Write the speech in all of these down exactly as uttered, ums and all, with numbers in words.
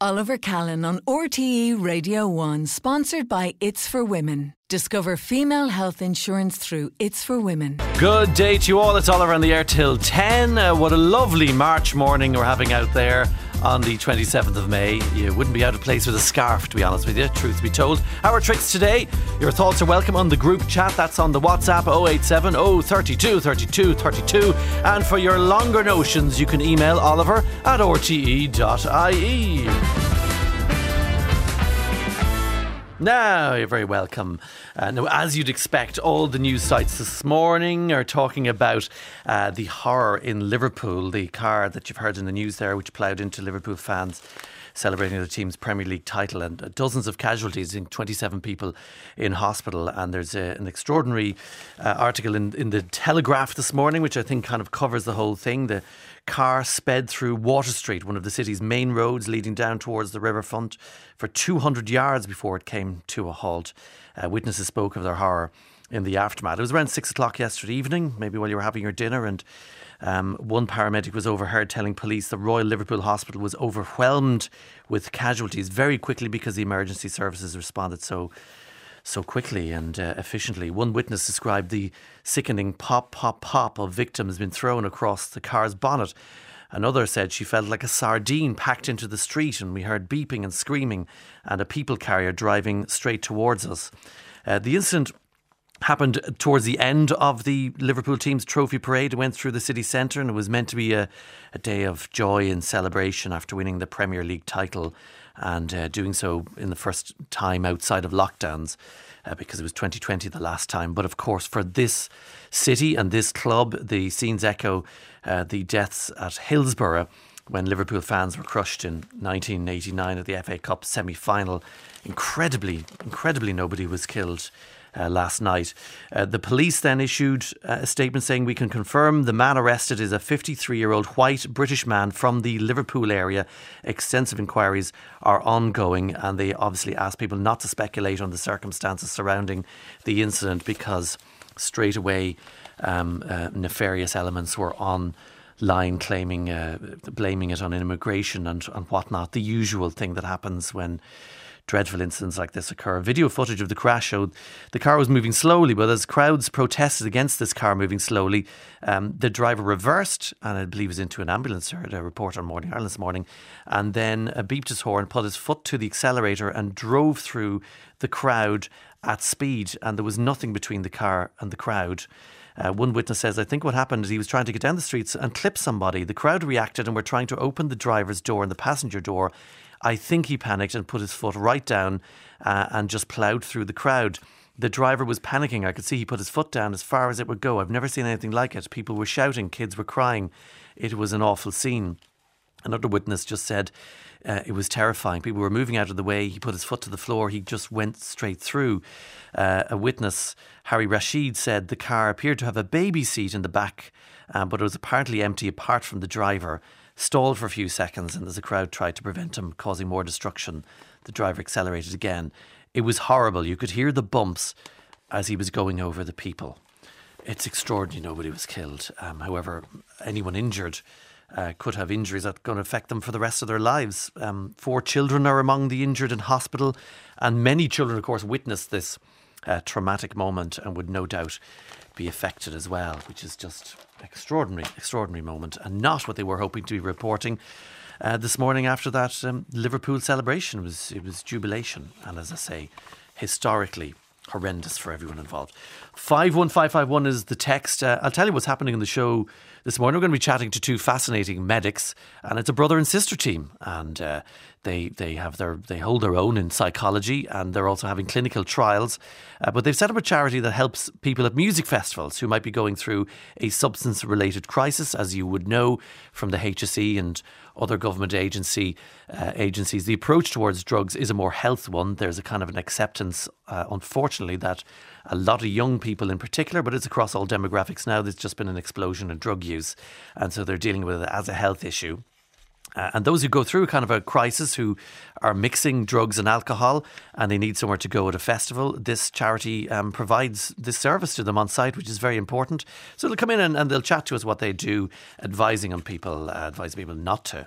Oliver Callan on R T E Radio one, sponsored by It's for Women. Discover female health insurance through It's for Women. Good day to you all. It's Oliver on the air till ten. Uh, what a lovely March morning we're having out there on the twenty-seventh of May. You wouldn't be out of place with a scarf, to be honest with you, truth be told. Our tricks today, your thoughts are welcome on the group chat. That's on the WhatsApp oh eight seven oh thirty-two thirty-two thirty-two. And for your longer notions, you can email Oliver at r t e dot i e. Now, you're very welcome. Uh, now, as you'd expect, all the news sites this morning are talking about uh, the horror in Liverpool, the car that you've heard in the news there, which ploughed into Liverpool fans celebrating their team's Premier League title, and uh, dozens of casualties, in twenty-seven people in hospital. And there's uh, an extraordinary uh, article in, in the Telegraph this morning, which I think kind of covers the whole thing. The car sped through Water Street, one of the city's main roads leading down towards the riverfront, for two hundred yards before it came to a halt. Uh, witnesses spoke of their horror in the aftermath. It was around six o'clock yesterday evening, maybe while you were having your dinner, and um, one paramedic was overheard telling police the Royal Liverpool Hospital was overwhelmed with casualties very quickly because the emergency services responded so so quickly and uh, efficiently. One witness described the sickening pop, pop, pop of victims being thrown across the car's bonnet. Another said she felt like a sardine packed into the street, and we heard beeping and screaming and a people carrier driving straight towards us. Uh, the incident happened towards the end of the Liverpool team's trophy parade. It went through the city centre, and it was meant to be a, a day of joy and celebration after winning the Premier League title, and uh, doing so in the first time outside of lockdowns, uh, because it was twenty twenty the last time. But of course, for this city and this club, the scenes echo uh, the deaths at Hillsborough when Liverpool fans were crushed in nineteen eighty-nine at the F A Cup semi-final. Incredibly, incredibly nobody was killed Uh, last night. Uh, the police then issued uh, a statement saying, "We can confirm the man arrested is a fifty-three-year-old white British man from the Liverpool area. Extensive inquiries are ongoing," and they obviously asked people not to speculate on the circumstances surrounding the incident, because straight away um, uh, nefarious elements were on line claiming, uh, blaming it on immigration and, and whatnot. The usual thing that happens when dreadful incidents like this occur. Video footage of the crash showed the car was moving slowly, but as crowds protested against this car moving slowly, um, the driver reversed, and I believe was into an ambulance, heard a report on Morning Ireland this morning, and then uh, beeped his horn, put his foot to the accelerator and drove through the crowd at speed, and there was nothing between the car and the crowd. Uh, one witness says, "I think what happened is he was trying to get down the streets and clip somebody. The crowd reacted and were trying to open the driver's door and the passenger door. I think he panicked and put his foot right down uh, and just ploughed through the crowd. The driver was panicking. I could see he put his foot down as far as it would go. I've never seen anything like it. People were shouting. Kids were crying. It was an awful scene." Another witness just said uh, it was terrifying. People were moving out of the way. He put his foot to the floor. He just went straight through. Uh, a witness, Harry Rashid, said the car appeared to have a baby seat in the back, um, but it was apparently empty apart from the driver. Stalled for a few seconds, and as the crowd tried to prevent him causing more destruction, the driver accelerated again. It was horrible. You could hear the bumps as he was going over the people. It's extraordinary nobody was killed. Um, however, anyone injured uh, could have injuries that are going to affect them for the rest of their lives. Um, four children are among the injured in hospital, and many children, of course, witnessed this uh, traumatic moment and would no doubt be affected as well, which is just extraordinary, extraordinary moment, and not what they were hoping to be reporting uh, this morning after that um, Liverpool celebration. It was, it was jubilation, and as I say, historically horrendous for everyone involved. five one five five one is the text. Uh, I'll tell you what's happening in the show this morning. We're going to be chatting to two fascinating medics, and it's a brother and sister team, and uh, they they have their they hold their own in psychology, and they're also having clinical trials. Uh, but they've set up a charity that helps people at music festivals who might be going through a substance-related crisis, as you would know from the H S E and other government agency uh, agencies. The approach towards drugs is a more health one. There's a kind of an acceptance, uh, unfortunately, that a lot of young people in particular, but it's across all demographics now, there's just been an explosion in drug use, and so they're dealing with it as a health issue. Uh, and those who go through kind of a crisis, who are mixing drugs and alcohol, and they need somewhere to go at a festival, this charity um, provides this service to them on site, which is very important. So they'll come in and, and they'll chat to us what they do, advising on people, uh, advising people not to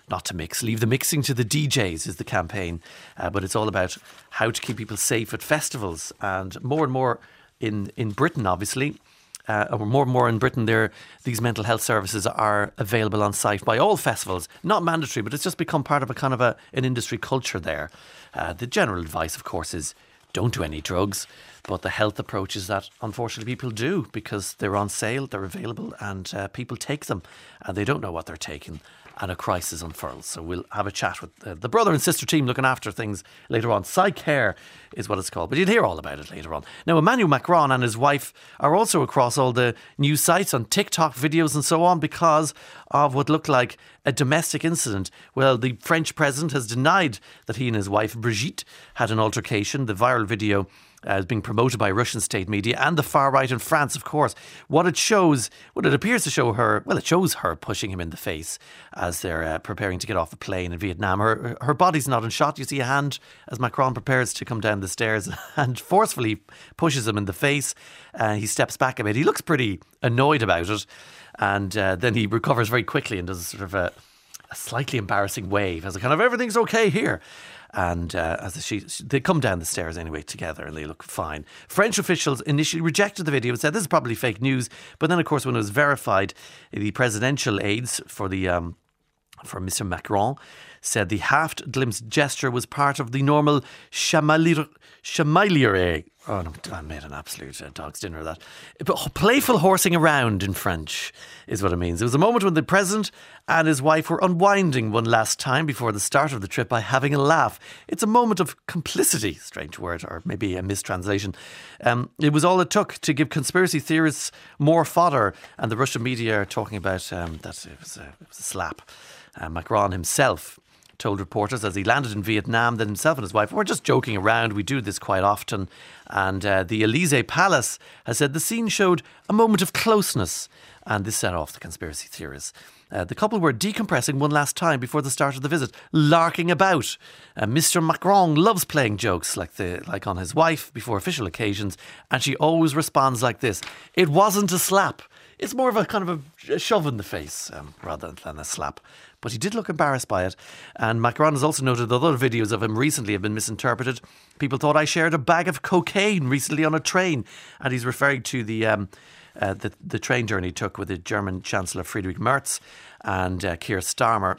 not to mix. Leave the mixing to the D Js is the campaign. Uh, but it's all about how to keep people safe at festivals. And more and more in, in Britain, obviously, uh, or more and more in Britain, there these mental health services are available on site by all festivals. Not mandatory, but it's just become part of a kind of a, an industry culture there. Uh, the general advice, of course, is don't do any drugs. But the health approach is that, unfortunately, people do because they're on sale, they're available, and uh, people take them and they don't know what they're taking, and a crisis unfurls. So we'll have a chat with uh, the brother and sister team looking after things later on. PsyCare is what it's called, but you'll hear all about it later on. Now, Emmanuel Macron and his wife are also across all the news sites on TikTok videos and so on because of what looked like a domestic incident. Well, the French president has denied that he and his wife, Brigitte, had an altercation. The viral video Uh, is being promoted by Russian state media and the far right in France, of course. What it shows, what it appears to show her, well, it shows her pushing him in the face as they're uh, preparing to get off a plane in Vietnam. Her, her body's not in shot. You see a hand as Macron prepares to come down the stairs and forcefully pushes him in the face. Uh, he steps back a bit. He looks pretty annoyed about it. And uh, then he recovers very quickly and does sort of a, a slightly embarrassing wave as a kind of everything's okay here. And uh, as she, they come down the stairs anyway together and they look fine. French officials initially rejected the video and said this is probably fake news. But then, of course, when it was verified, the presidential aides for the um, for Mister Macron said the half-glimpsed gesture was part of the normal chamaillerie. chamaillerie. Oh, no, I made an absolute uh, dog's dinner of that. But playful horsing around in French is what it means. It was a moment when the president and his wife were unwinding one last time before the start of the trip by having a laugh. It's a moment of complicity, strange word, or maybe a mistranslation. Um, it was all it took to give conspiracy theorists more fodder, and the Russian media are talking about um, that it was, a, it was a slap. Uh, Macron himself told reporters as he landed in Vietnam that himself and his wife were just joking around. We do this quite often. And uh, the Elysee Palace has said the scene showed a moment of closeness. And this set off the conspiracy theories. Uh, the couple were decompressing one last time before the start of the visit, larking about. Uh, Mister Macron loves playing jokes like the like on his wife before official occasions. And she always responds like this. It wasn't a slap. It's more of a kind of a shove in the face um, rather than a slap. But he did look embarrassed by it. And Macron has also noted that other videos of him recently have been misinterpreted. People thought I shared a bag of cocaine recently on a train. And he's referring to the um, uh, the, the train journey he took with the German Chancellor Friedrich Merz and uh, Keir Starmer.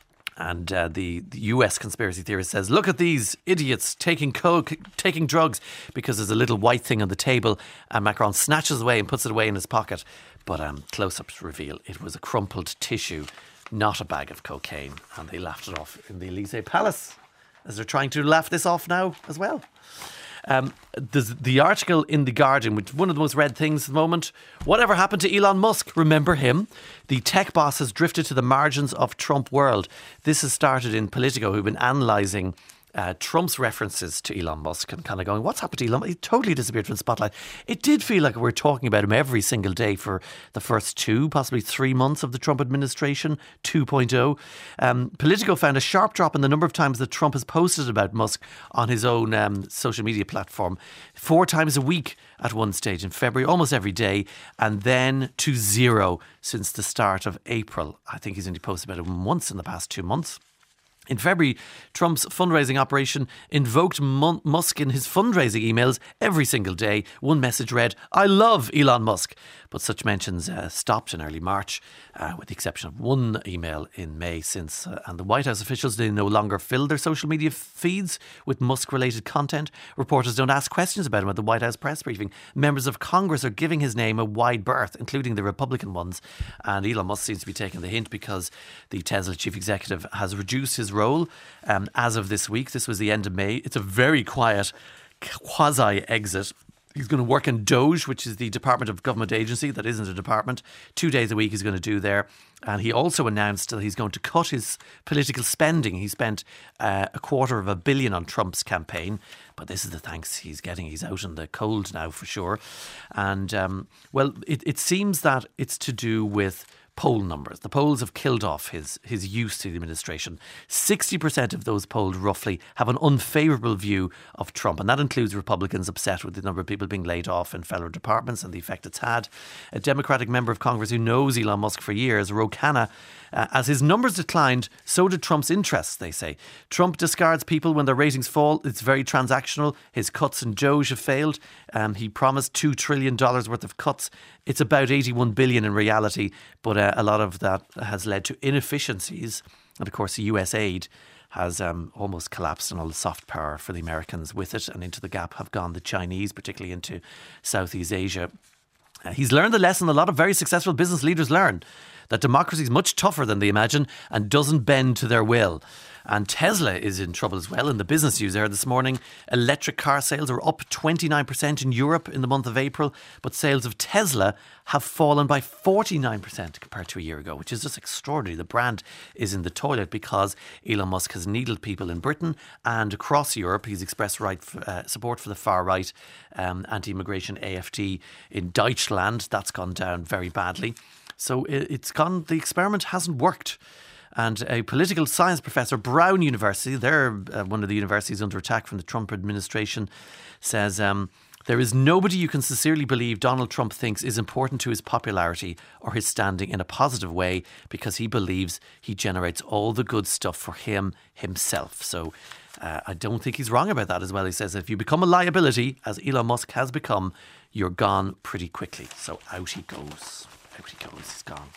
And uh, the, the U S conspiracy theorist says, look at these idiots taking coke, taking drugs, because there's a little white thing on the table and Macron snatches away and puts it away in his pocket. But um, close-ups reveal it was a crumpled tissue, not a bag of cocaine. And they laughed it off in the Elysee Palace, as they're trying to laugh this off now as well. Um, the, the article in The Guardian, which is one of the most read things at the moment. Whatever happened to Elon Musk? Remember him? The tech boss has drifted to the margins of Trump world. This has started in Politico, who've been analysing Uh, Trump's references to Elon Musk and kind of going, what's happened to Elon Musk? He totally disappeared from the spotlight. It did feel like we were talking about him every single day for the first two, possibly three months of the Trump administration, two point oh. Um, Politico found a sharp drop in the number of times that Trump has posted about Musk on his own um, social media platform. Four times a week at one stage in February, almost every day, and then to zero since the start of April. I think he's only posted about it once in the past two months. In February, Trump's fundraising operation invoked M- Musk in his fundraising emails every single day. One message read, I love Elon Musk. But such mentions uh, stopped in early March, uh, with the exception of one email in May since. Uh, and the White House officials, they no longer fill their social media feeds with Musk-related content. Reporters don't ask questions about him at the White House press briefing. Members of Congress are giving his name a wide berth, including the Republican ones. And Elon Musk seems to be taking the hint because the Tesla chief executive has reduced his role um, as of this week. This was the end of May. It's a very quiet quasi-exit. He's going to work in DOGE, which is the Department of Government Agency. That isn't a department. Two days a week he's going to do there. And he also announced that he's going to cut his political spending. He spent uh, a quarter of a billion on Trump's campaign. But this is the thanks he's getting. He's out in the cold now for sure. And, um, well, it, it seems that it's to do with poll numbers. The polls have killed off his, his use to the administration. sixty percent of those polled roughly have an unfavourable view of Trump, and that includes Republicans upset with the number of people being laid off in federal departments and the effect it's had. A Democratic member of Congress who knows Elon Musk for years, Ro Khanna, Uh, as his numbers declined, so did Trump's interests, they say. Trump discards people when their ratings fall. It's very transactional. His cuts in Doge have failed. Um, he promised two trillion dollars worth of cuts. It's about eighty-one billion dollars in reality, but uh, a lot of that has led to inefficiencies. And of course, the U S aid has um, almost collapsed, and all the soft power for the Americans with it. And into the gap have gone the Chinese, particularly into Southeast Asia. Uh, he's learned the lesson a lot of very successful business leaders learn, that democracy is much tougher than they imagine and doesn't bend to their will. And Tesla is in trouble as well. In the business news there this morning, electric car sales are up twenty-nine percent in Europe in the month of April, but sales of Tesla have fallen by forty-nine percent compared to a year ago, which is just extraordinary. The brand is in the toilet because Elon Musk has needled people in Britain and across Europe. He's expressed right uh, support for the far right, um, anti-immigration A F D in Deutschland. That's gone down very badly. So it's gone, the experiment hasn't worked. And a political science professor, Brown University, they're uh, one of the universities under attack from the Trump administration, says um, there is nobody you can sincerely believe Donald Trump thinks is important to his popularity or his standing in a positive way, because he believes he generates all the good stuff for him himself. So uh, I don't think he's wrong about that as well. He says if you become a liability, as Elon Musk has become, you're gone pretty quickly. So out he goes. Out he goes. He's gone.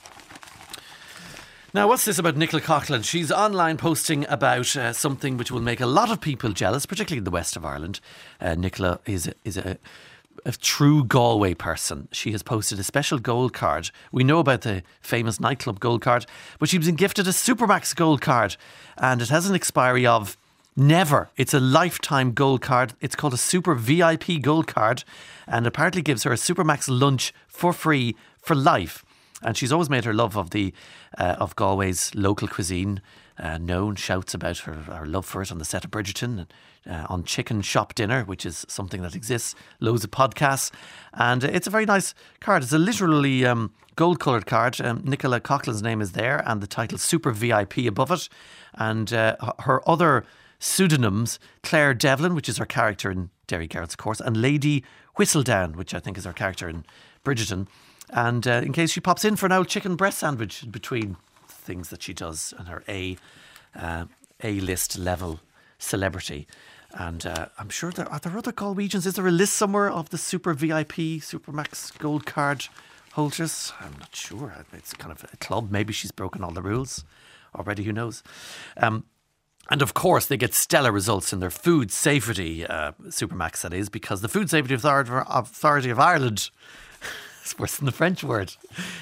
Now, what's this about Nicola Coughlan? She's online posting about uh, something which will make a lot of people jealous, particularly in the west of Ireland. Uh, Nicola is a, is a, a true Galway person. She has posted a special gold card. We know about the famous nightclub gold card, but she's been gifted a Supermax gold card, and it has an expiry of never. It's a lifetime gold card. It's called a Super V I P gold card, and apparently gives her a Supermax lunch for free for life. And she's always made her love of the uh, of Galway's local cuisine uh, known, shouts about her, her love for it on the set of Bridgerton, uh, on Chicken Shop Dinner, which is something that exists, loads of podcasts. And it's a very nice card. It's a literally um, gold-coloured card. Um, Nicola Coughlan's name is there and the title Super V I P above it. And uh, her other pseudonyms, Claire Devlin, which is her character in Derry Girls, of course, and Lady Whistledown, which I think is her character in Bridgerton. And uh, in case she pops in for an old chicken breast sandwich in between things that she does and her A uh, A-list level celebrity. And uh, I'm sure there are there other Galwegians. Is there a list somewhere of the Super V I P, Supermax gold card holders? I'm not sure. It's kind of a club. Maybe she's broken all the rules already. Who knows? Um, And of course, they get stellar results in their food safety, uh, Supermax that is, because the Food Safety Authority, Authority of Ireland, it's worse than the French word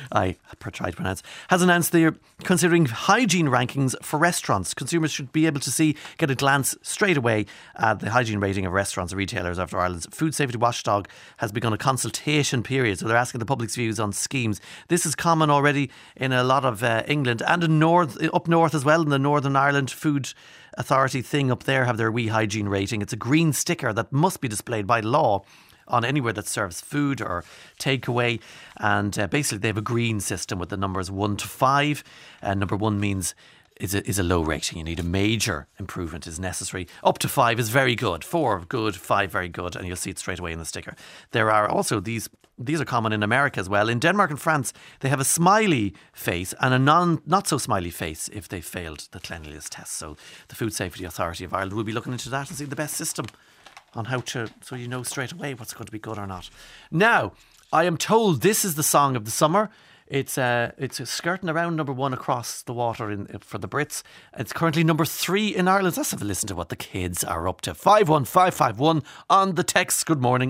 I tried to pronounce, has announced they're considering hygiene rankings for restaurants. Consumers should be able to see, get a glance straight away at the hygiene rating of restaurants and retailers after Ireland's Food Safety Watchdog has begun a consultation period. So they're asking the public's views on schemes. This is common already in a lot of uh, England and in north, up north as well, in the Northern Ireland Food Authority thing up there have their wee hygiene rating. It's a green sticker that must be displayed by law on anywhere that serves food or takeaway. And uh, basically they have a green system with the numbers one to five. And number one means is a, is a low rating. You need a major improvement is necessary. Up to five is very good. Four, good. Five, very good. And you'll see it straight away in the sticker. There are also these... These are common in America as well. In Denmark and France, they have a smiley face and a non not so smiley face if they failed the cleanliness test. So the Food Safety Authority of Ireland will be looking into that and see the best system on how to, so you know straight away what's going to be good or not. Now, I am told this is the song of the summer. It's uh, it's skirting around number one across the water in, for the Brits. It's currently number three in Ireland. Let's have a listen to what the kids are up to. five one five five one on the text. Good morning.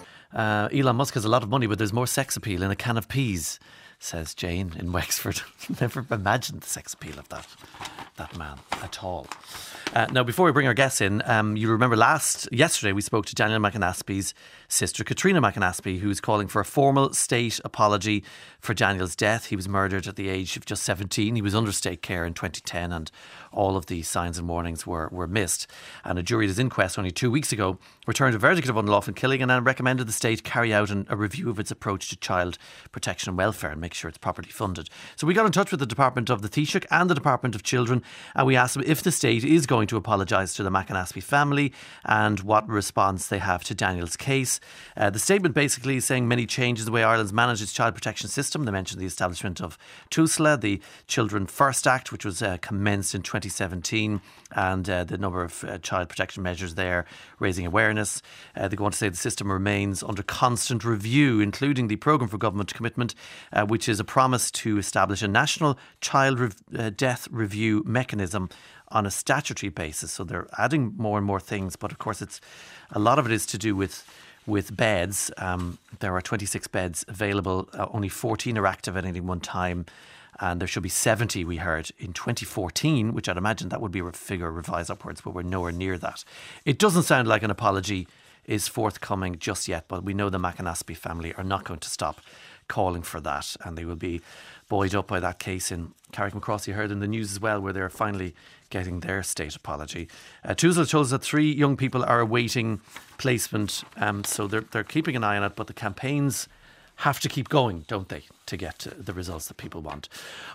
Uh, Elon Musk has a lot of money, but there's more sex appeal in a can of peas, says Jane in Wexford. Never imagined the sex appeal of that that man at all. Uh, now, before we bring our guests in, um, you remember last yesterday we spoke to Daniel McAnaspey's sister, Katrina McAnaspey, who was calling for a formal state apology for Daniel's death. He was murdered at the age of just seventeen. He was under state care in twenty ten, and all of the signs and warnings were, were missed. And a jury at his inquest only two weeks ago returned a verdict of unlawful killing and then recommended the state carry out an, a review of its approach to child protection and welfare and make sure it's properly funded. So we got in touch with the Department of the Taoiseach and the Department of Children, and we asked them if the state is going going to apologise to the McAnaspey family and what response they have to Daniel's case. Uh, the statement basically is saying many changes the way Ireland's managed its child protection system. They mentioned the establishment of TUSLA, the Children First Act, which was uh, commenced in twenty seventeen, and uh, the number of uh, child protection measures there, raising awareness. Uh, they go on to say the system remains under constant review, including the Programme for Government Commitment, uh, which is a promise to establish a national child rev- uh, death review mechanism on a statutory basis. So they're adding more and more things, but of course it's a lot of it is to do with with beds. Um, there are twenty-six beds available, uh, only fourteen are active at any one time, and there should be seventy, we heard, in twenty fourteen, which I'd imagine that would be a figure revised upwards, but we're nowhere near that. It doesn't sound like an apology is forthcoming just yet, but we know the McAnaspey family are not going to stop calling for that, and they will be buoyed up by that case in Carrickmacross. You heard in the news as well, where they're finally getting their state apology. Uh, TUSLA told us that three young people are awaiting placement, um, so they're they're keeping an eye on it, but the campaigns have to keep going, don't they, to get the results that people want.